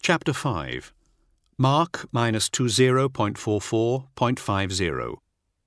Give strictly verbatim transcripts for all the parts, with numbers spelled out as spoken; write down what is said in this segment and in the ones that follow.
Chapter five. Mark minus two zero point four four point five zero.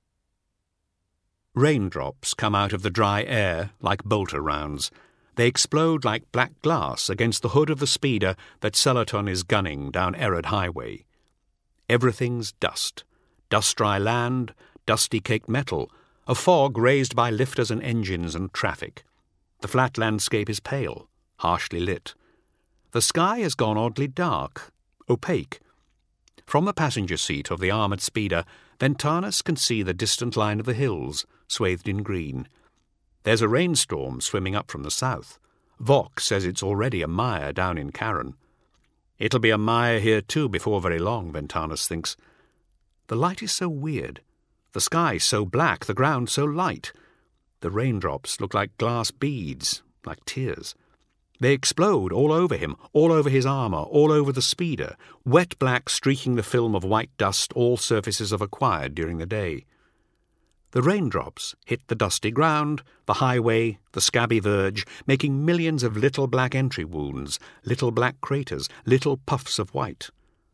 Raindrops come out of the dry air like bolter rounds. They explode like black glass against the hood of the speeder that Celaton is gunning down Erod Highway. Everything's dust. Dust-dry land, dusty-caked metal, a fog raised by lifters and engines and traffic. The flat landscape is pale, harshly lit. The sky has gone oddly dark, opaque. From the passenger seat of the armoured speeder, Ventanas can see the distant line of the hills, swathed in green. There's a rainstorm swimming up from the south. Vox says it's already a mire down in Carron. It'll be a mire here too before very long, Ventanas thinks. The light is so weird. The sky so black, the ground so light. The raindrops look like glass beads, like tears. They explode all over him, all over his armour, all over the speeder, wet black streaking the film of white dust all surfaces have acquired during the day. The raindrops hit the dusty ground, the highway, the scabby verge, making millions of little black entry wounds, little black craters, little puffs of white.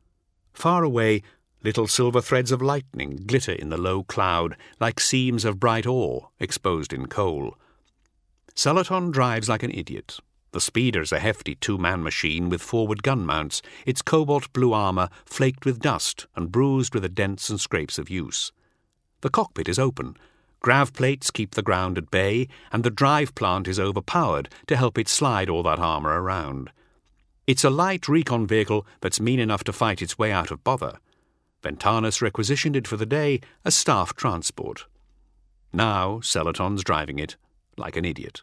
Far away, little silver threads of lightning glitter in the low cloud like seams of bright ore exposed in coal. Celaton drives like an idiot. The speeder's a hefty two-man machine with forward gun mounts, its cobalt-blue armour flaked with dust and bruised with the dents and scrapes of use. The cockpit is open. Grav plates keep the ground at bay, and the drive plant is overpowered to help it slide all that armour around. It's a light recon vehicle that's mean enough to fight its way out of bother. Ventanas requisitioned it for the day as staff transport. Now Celaton's driving it like an idiot.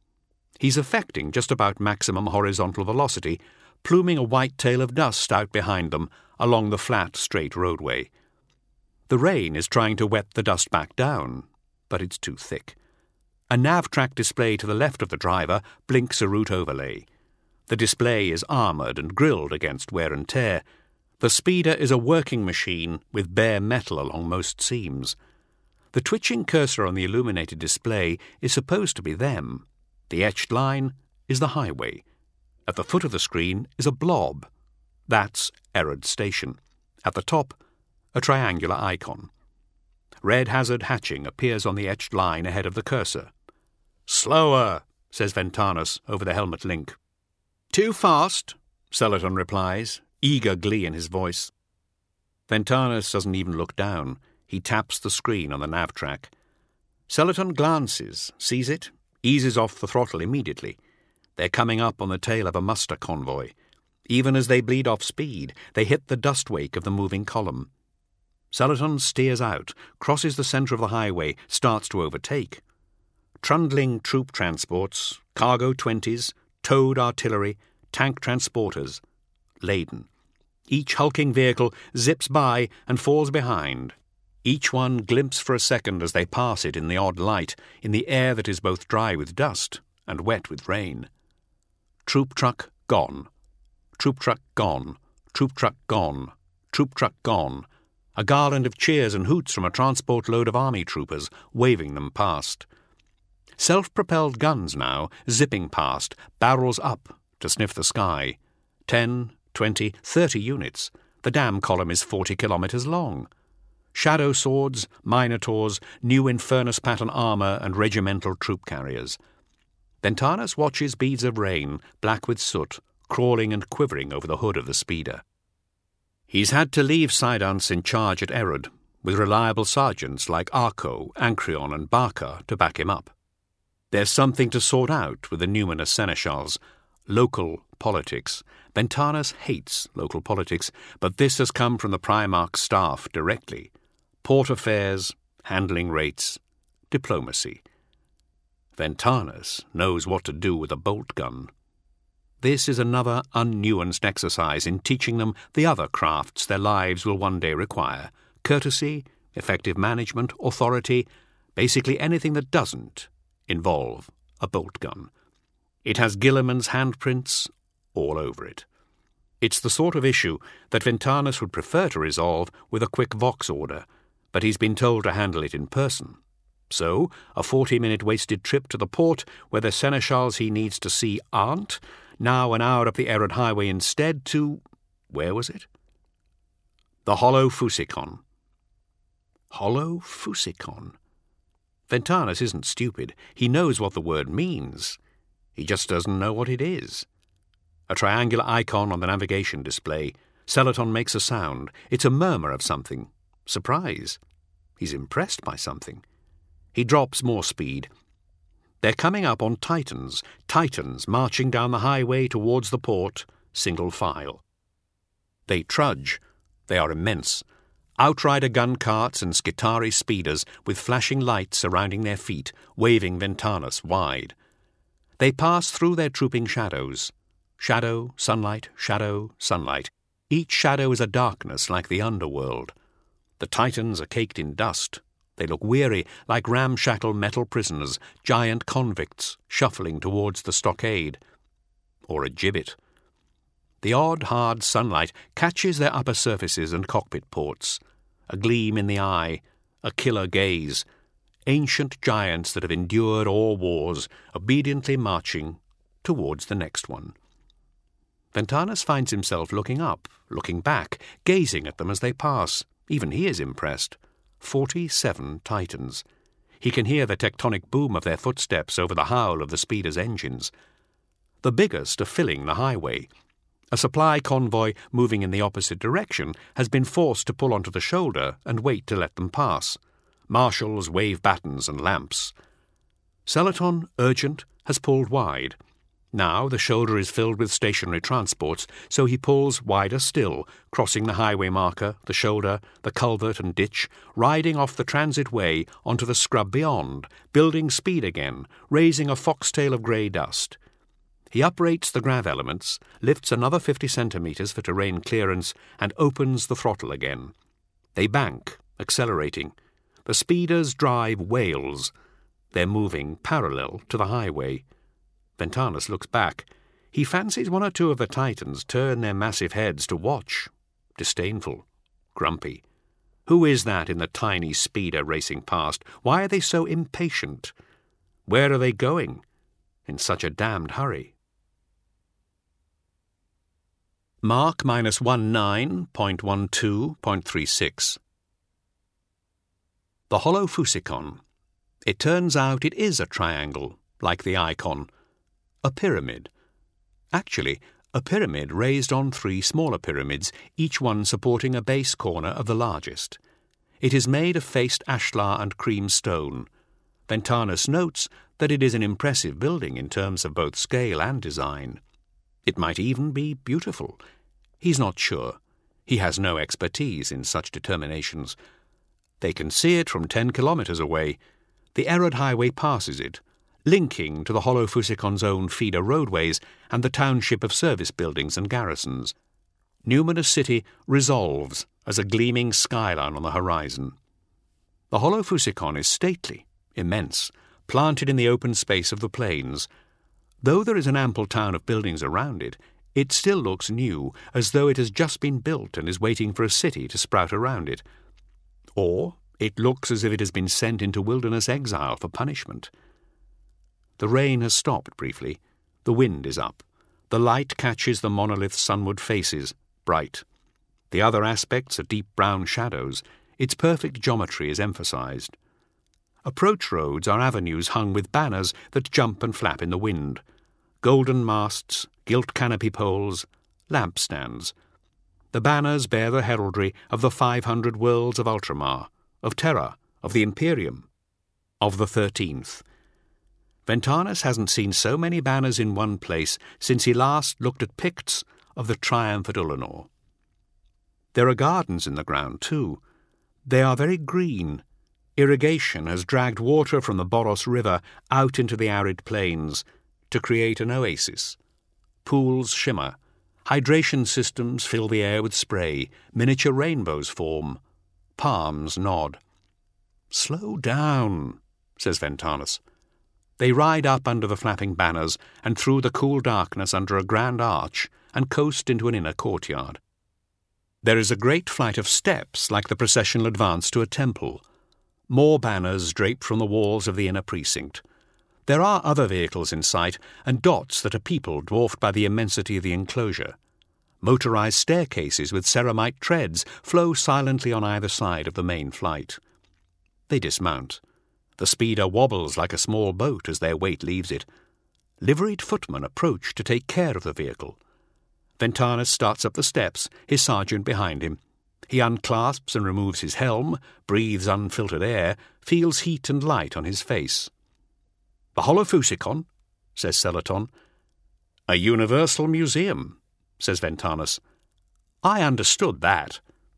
He's effecting just about maximum horizontal velocity, pluming a white tail of dust out behind them along the flat, straight roadway. The rain is trying to wet the dust back down, but it's too thick. A nav-track display to the left of the driver blinks a route overlay. The display is armoured and grilled against wear and tear. The speeder is a working machine with bare metal along most seams. The twitching cursor on the illuminated display is supposed to be them. The etched line is the highway. At the foot of the screen is a blob. That's Erod Station. At the top, a triangular icon. Red hazard hatching appears on the etched line ahead of the cursor. "Slower," says Ventanas over the helmet link. "Too fast," Celaton replies, eager glee in his voice. Ventanas doesn't even look down. He taps the screen on the nav track. Celaton glances, sees it, eases off the throttle immediately. They're coming up on the tail of a muster convoy. Even as they bleed off speed, they hit the dust wake of the moving column. Celaton steers out, crosses the centre of the highway, starts to overtake. Trundling troop transports, cargo twenties, towed artillery, tank transporters, laden. Each hulking vehicle zips by and falls behind. Each one glimpse for a second as they pass it in the odd light, in the air that is both dry with dust and wet with rain. Troop truck gone. Troop truck gone. Troop truck gone. Troop truck gone. A garland of cheers and hoots from a transport load of army troopers, waving them past. Self-propelled guns now, zipping past, barrels up to sniff the sky. Ten, twenty, thirty units. The damn column is forty kilometres long. Shadow swords, minotaurs, new Infernus-pattern armour and regimental troop carriers. Ventanas watches beads of rain, black with soot, crawling and quivering over the hood of the speeder. He's had to leave Sidance in charge at Erod, with reliable sergeants like Arco, Ancreon and Barca to back him up. There's something to sort out with the numinous seneschals. Local politics. Ventanas hates local politics, but this has come from the Primarch's staff directly. Port affairs, handling rates, diplomacy. Ventanas knows what to do with a bolt gun. This is another unnuanced exercise in teaching them the other crafts their lives will one day require. Courtesy, effective management, authority, basically anything that doesn't involve a bolt gun. It has Guilliman's handprints all over it. It's the sort of issue that Ventanas would prefer to resolve with a quick Vox order, but he's been told to handle it in person. So, a forty-minute wasted trip to the port where the seneschals he needs to see aren't, now an hour up the Erod Highway instead to Where was it? The Holophusikon. Holophusikon. Ventanus isn't stupid. He knows what the word means. He just doesn't know what it is. A triangular icon on the navigation display. Selaton makes a sound. It's a murmur of something. Surprise. He's impressed by something. He drops more speed. They're coming up on Titans, Titans marching down the highway towards the port, single file. They trudge. They are immense. Outrider gun carts and Skitarii speeders with flashing lights surrounding their feet, waving Ventanus wide. They pass through their trooping shadows. Shadow, sunlight, shadow, sunlight. Each shadow is a darkness like the underworld. The Titans are caked in dust. They look weary, like ramshackle metal prisoners, giant convicts, shuffling towards the stockade. Or a gibbet. The odd, hard sunlight catches their upper surfaces and cockpit ports. A gleam in the eye, a killer gaze. Ancient giants that have endured all wars, obediently marching towards the next one. Ventanus finds himself looking up, looking back, gazing at them as they pass. Even he is impressed. Forty-seven Titans. He can hear the tectonic boom of their footsteps over the howl of the speeder's engines. The biggest are filling the highway. A supply convoy moving in the opposite direction has been forced to pull onto the shoulder and wait to let them pass. Marshals wave batons and lamps. Selaton, urgent, has pulled wide. Now the shoulder is filled with stationary transports, so he pulls wider still, crossing the highway marker, the shoulder, the culvert and ditch, riding off the transit way onto the scrub beyond, building speed again, raising a foxtail of grey dust. He uprates the grav elements, lifts another fifty centimetres for terrain clearance, and opens the throttle again. They bank, accelerating. The speeders drive whales. They're moving parallel to the highway. Ventanus looks back. He fancies one or two of the Titans turn their massive heads to watch. Disdainful. Grumpy. Who is that in the tiny speeder racing past? Why are they so impatient? Where are they going? In such a damned hurry. Mark minus one nine point one two point three six. The Holophusikon. It turns out it is a triangle, like the icon. A pyramid. Actually, a pyramid raised on three smaller pyramids, each one supporting a base corner of the largest. It is made of faced ashlar and cream stone. Ventanus notes that it is an impressive building in terms of both scale and design. It might even be beautiful. He's not sure. He has no expertise in such determinations. They can see it from ten kilometres away. The Erod Highway passes it, linking to the Holophusikon's own feeder roadways and the township of service buildings and garrisons. Numinous City resolves as a gleaming skyline on the horizon. The Holophusikon is stately, immense, planted in the open space of the plains. Though there is an ample town of buildings around it, it still looks new, as though it has just been built and is waiting for a city to sprout around it. Or it looks as if it has been sent into wilderness exile for punishment. The rain has stopped briefly. The wind is up. The light catches the monolith's sunward faces, bright. The other aspects are deep brown shadows. Its perfect geometry is emphasized. Approach roads are avenues hung with banners that jump and flap in the wind. Golden masts, gilt canopy poles, lampstands. The banners bear the heraldry of the five hundred worlds of Ultramar, of Terra, of the Imperium, of the Thirteenth. Ventanus hasn't seen so many banners in one place since he last looked at Picts of the Triumph at Ulanor. There are gardens in the ground, too. They are very green. Irrigation has dragged water from the Boros River out into the arid plains to create an oasis. Pools shimmer. Hydration systems fill the air with spray. Miniature rainbows form. Palms nod. "Slow down," says Ventanus. They ride up under the flapping banners and through the cool darkness under a grand arch and coast into an inner courtyard. There is a great flight of steps like the processional advance to a temple. More banners drape from the walls of the inner precinct. There are other vehicles in sight, and dots that are people dwarfed by the immensity of the enclosure. Motorized staircases with ceramite treads flow silently on either side of the main flight. They dismount. The speeder wobbles like a small boat as their weight leaves it. Liveried footmen approach to take care of the vehicle. Ventanus starts up the steps, his sergeant behind him. He unclasps and removes his helm, breathes unfiltered air, feels heat and light on his face. "The Holophusicon," says Selaton. "A universal museum," says Ventanus. "I understood that."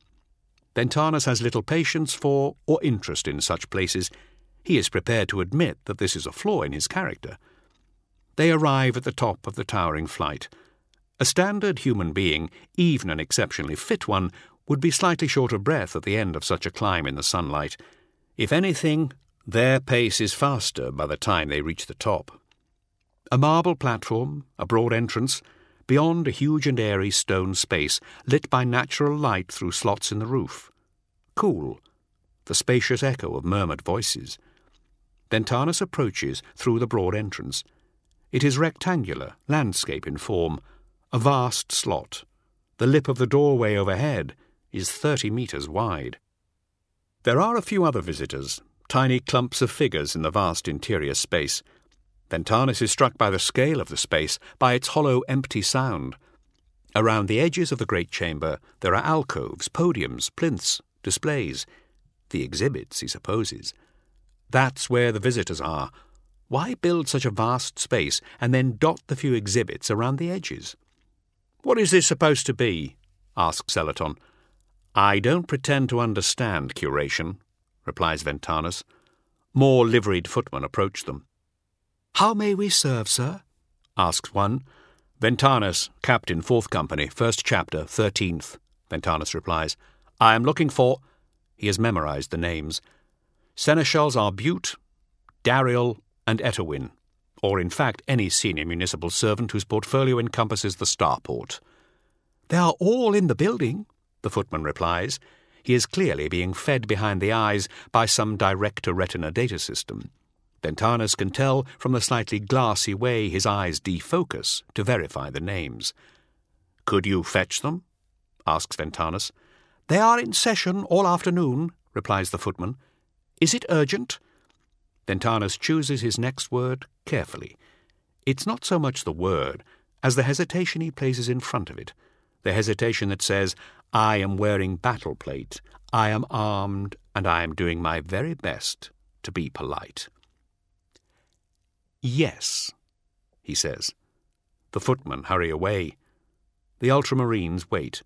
Ventanus has little patience for or interest in such places. He is prepared to admit that this is a flaw in his character. They arrive at the top of the towering flight. A standard human being, even an exceptionally fit one, would be slightly short of breath at the end of such a climb in the sunlight. If anything, their pace is faster by the time they reach the top. A marble platform, a broad entrance, beyond a huge and airy stone space, lit by natural light through slots in the roof. Cool, the spacious echo of murmured voices. Ventanus approaches through the broad entrance. It is rectangular, landscape in form, a vast slot. The lip of the doorway overhead is thirty metres wide. There are a few other visitors, tiny clumps of figures in the vast interior space. Ventanus is struck by the scale of the space, by its hollow, empty sound. Around the edges of the great chamber there are alcoves, podiums, plinths, displays. The exhibits, he supposes. That's where the visitors are. Why build such a vast space and then dot the few exhibits around the edges? "What is this supposed to be?" asks Selaton. "I don't pretend to understand curation," replies Ventanus. More liveried footmen approach them. "How may we serve, sir?" asks one. "Ventanus, Captain, Fourth Company, First Chapter, Thirteenth," Ventanus replies. "I am looking for—" He has memorized the names. Seneschals are Bute, Dariel, and Etowin, or in fact any senior municipal servant whose portfolio encompasses the starport. "They are all in the building," the footman replies. He is clearly being fed behind the eyes by some direct-to-retina data system. Ventanus can tell from the slightly glassy way his eyes defocus to verify the names. "Could you fetch them?" asks Ventanus. "They are in session all afternoon," replies the footman. "Is it urgent?" Ventanus chooses his next word carefully. It's not so much the word as the hesitation he places in front of it, the hesitation that says, "I am wearing battle plate, I am armed, and I am doing my very best to be polite." "Yes," he says. The footmen hurry away. The ultramarines wait.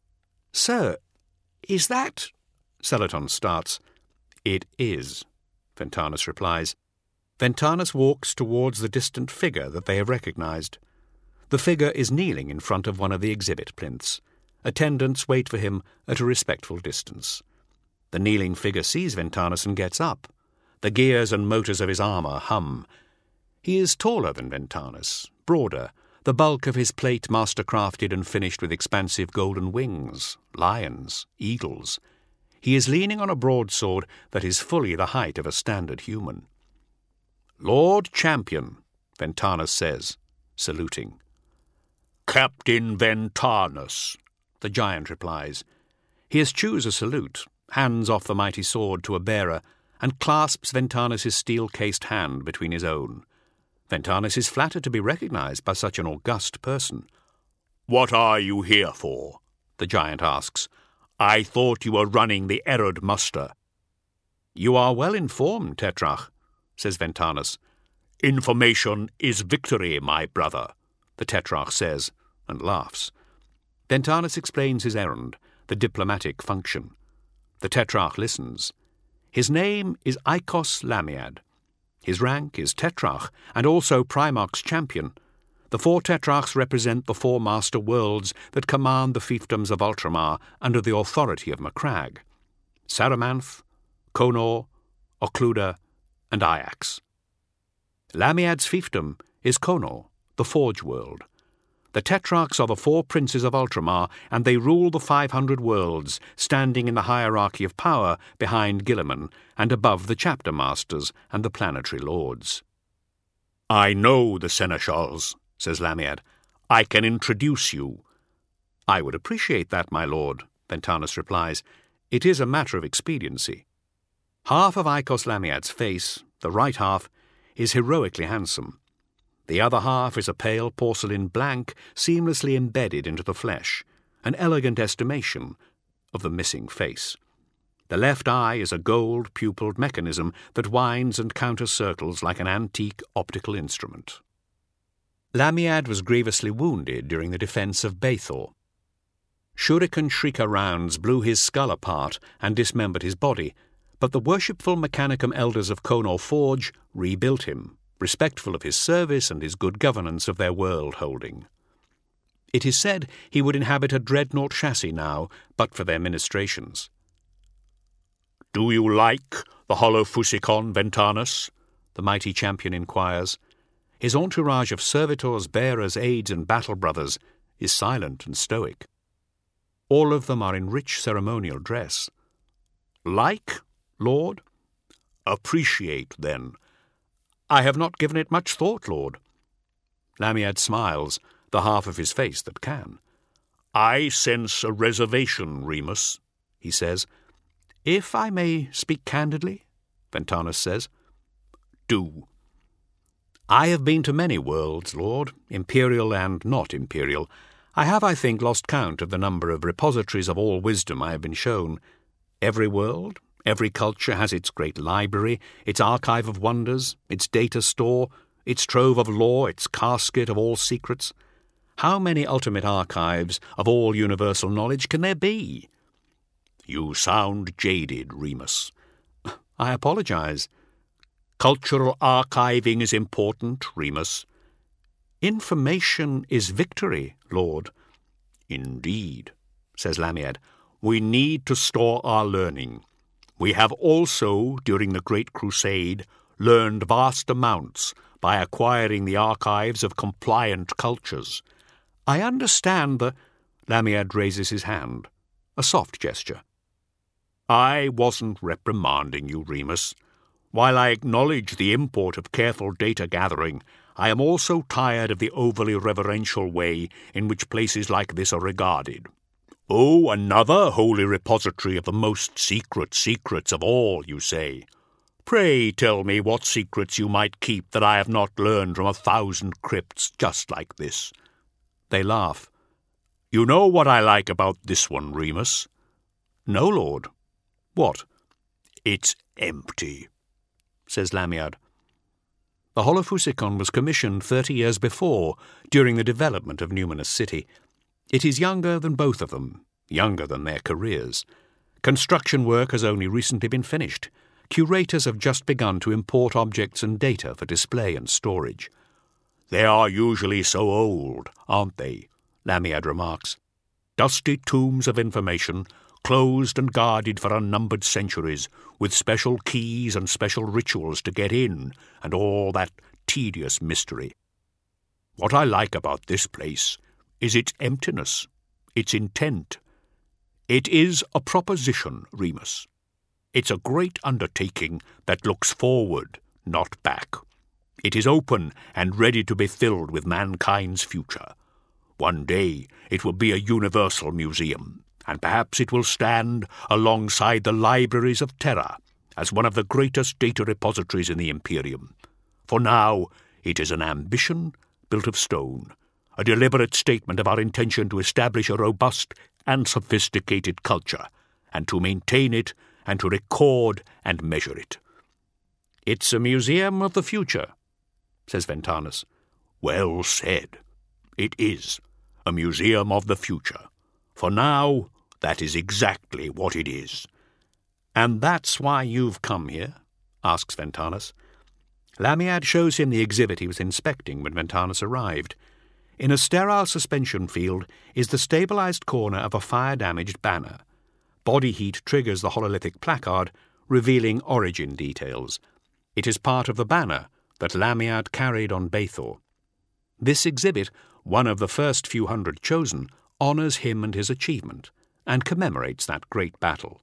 "Sir, is that—" Selaton starts. "It is," Ventanus replies. Ventanus walks towards the distant figure that they have recognized. The figure is kneeling in front of one of the exhibit plinths. Attendants wait for him at a respectful distance. The kneeling figure sees Ventanus and gets up. The gears and motors of his armour hum. He is taller than Ventanus, broader, the bulk of his plate master-crafted and finished with expansive golden wings, lions, eagles. He is leaning on a broadsword that is fully the height of a standard human. "Lord Champion," Ventanus says, saluting. "Captain Ventanus," the giant replies. He eschews a salute, hands off the mighty sword to a bearer, and clasps Ventanus's steel-cased hand between his own. Ventanus is flattered to be recognized by such an august person. "What are you here for?" the giant asks. "I thought you were running the Erod muster." "You are well informed, Tetrarch," says Ventanus. "Information is victory, my brother," the Tetrarch says, and laughs. Ventanus explains his errand, the diplomatic function. The Tetrarch listens. His name is Eikos Lamiad. His rank is Tetrarch, and also Primarch's champion. The four Tetrarchs represent the four master worlds that command the fiefdoms of Ultramar under the authority of Macragge: Saramanth, Conor, Ocluda, and Ajax. Lamiad's fiefdom is Conor, the Forge world. The Tetrarchs are the four princes of Ultramar, and they rule the five hundred worlds, standing in the hierarchy of power behind Guilliman and above the chapter masters and the planetary lords. "I know the seneschals," says Lamiad. "I can introduce you." "I would appreciate that, my lord," Ventanus replies. "It is a matter of expediency." Half of Icos Lamiad's face, the right half, is heroically handsome. The other half is a pale porcelain blank seamlessly embedded into the flesh, an elegant estimation of the missing face. The left eye is a gold-pupilled mechanism that winds and counter-circles like an antique optical instrument. Lamiad was grievously wounded during the defence of Baethor. Shuriken Shrika rounds blew his skull apart and dismembered his body, but the worshipful Mechanicum elders of Konor Forge rebuilt him, respectful of his service and his good governance of their world-holding. It is said he would inhabit a dreadnought chassis now, but for their ministrations. "Do you like the Holofusikon, Ventanus?" the mighty champion inquires. His entourage of servitors, bearers, aides, and battle brothers is silent and stoic. All of them are in rich ceremonial dress. "Like, Lord?" "Appreciate, then." "I have not given it much thought, Lord." Lamiad smiles, the half of his face that can. "I sense a reservation, Remus," he says. "If I may speak candidly," Ventanus says. "Do." "I have been to many worlds, Lord, imperial and not imperial. I have, I think, lost count of the number of repositories of all wisdom I have been shown. Every world, every culture has its great library, its archive of wonders, its data store, its trove of lore, its casket of all secrets. How many ultimate archives of all universal knowledge can there be?" "You sound jaded, Remus." "I apologize." "Cultural archiving is important, Remus." "Information is victory, Lord." "Indeed," says Lamiad. "We need to store our learning. We have also, during the Great Crusade, learned vast amounts by acquiring the archives of compliant cultures." "I understand the—" Lamiad raises his hand, a soft gesture. "I wasn't reprimanding you, Remus. While I acknowledge the import of careful data gathering, I am also tired of the overly reverential way in which places like this are regarded. Oh, another holy repository of the most secret secrets of all, you say. Pray tell me what secrets you might keep that I have not learned from a thousand crypts just like this." They laugh. "You know what I like about this one, Remus?" "No, Lord." "What?" "It's empty," says Lamiad. The Holofusikon was commissioned thirty years before, during the development of Numinous City. It is younger than both of them, younger than their careers. Construction work has only recently been finished. Curators have just begun to import objects and data for display and storage. "They are usually so old, aren't they?" Lamiad remarks. "Dusty tombs of information, closed and guarded for unnumbered centuries, with special keys and special rituals to get in, and all that tedious mystery. What I like about this place is its emptiness, its intent. It is a proposition, Remus. It's a great undertaking that looks forward, not back. It is open and ready to be filled with mankind's future. One day it will be a universal museum, and perhaps it will stand alongside the libraries of Terra as one of the greatest data repositories in the Imperium. For now, it is an ambition built of stone, a deliberate statement of our intention to establish a robust and sophisticated culture, and to maintain it, and to record and measure it." "It's a museum of the future," says Ventanus. "Well said. It is a museum of the future. For now, that is exactly what it is." "And that's why you've come here?" asks Ventanus. Lamiad shows him the exhibit he was inspecting when Ventanus arrived. In a sterile suspension field is the stabilized corner of a fire-damaged banner. Body heat triggers the hololithic placard, revealing origin details. It is part of the banner that Lamiad carried on Baethor. This exhibit, one of the first few hundred chosen, honors him and his achievement, and commemorates that great battle.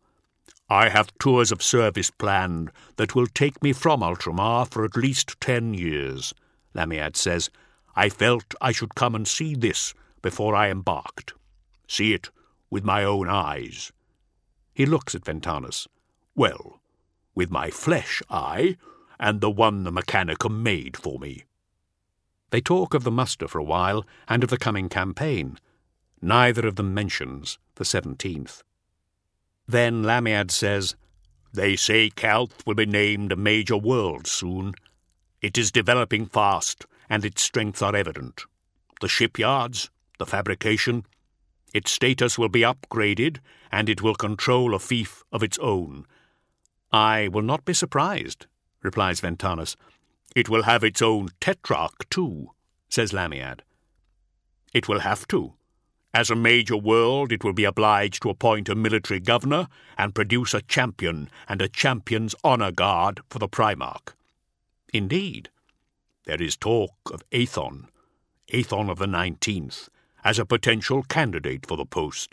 "I have tours of service planned that will take me from Ultramar for at least ten years, Lamiad says. "I felt I should come and see this before I embarked. See it with my own eyes." He looks at Ventanus. "Well, with my flesh eye, and the one the Mechanicum made for me." They talk of the muster for a while, and of the coming campaign. Neither of them mentions the seventeenth. Then Lamiad says, "They say Calth will be named a major world soon. It is developing fast, and its strengths are evident. The shipyards, the fabrication, its status will be upgraded, and it will control a fief of its own." "I will not be surprised," replies Ventanus. "It will have its own tetrarch, too," says Lamiad. "It will have to. As a major world, it will be obliged to appoint a military governor and produce a champion and a champion's honour guard for the Primarch." "Indeed." "There is talk of Aethon, Aethon of the nineteenth, as a potential candidate for the post."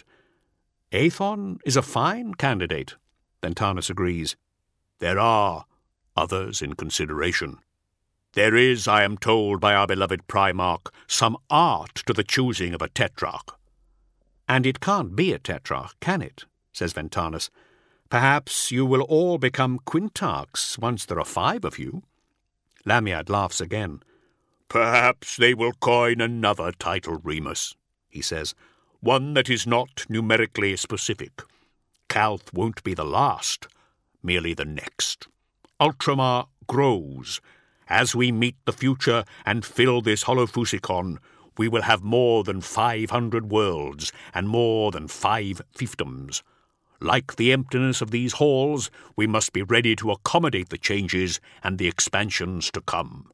"Aethon is a fine candidate," Ventanus agrees. "There are others in consideration. There is, I am told by our beloved Primarch, some art to the choosing of a tetrarch." "And it can't be a tetrarch, can it?" says Ventanus. "Perhaps you will all become quintarchs once there are five of you." Lamiad laughs again. "Perhaps they will coin another title, Remus," he says, "one that is not numerically specific. Calth won't be the last, merely the next. Ultramar grows. As we meet the future and fill this holofusikon, we will have more than five hundred worlds and more than five fiefdoms. Like the emptiness of these halls, we must be ready to accommodate the changes and the expansions to come."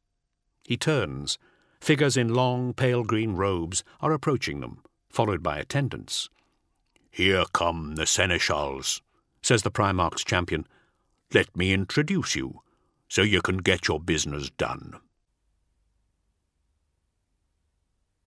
He turns. Figures in long, pale green robes are approaching them, followed by attendants. "Here come the seneschals," says the Primarch's champion. "Let me introduce you, so you can get your business done."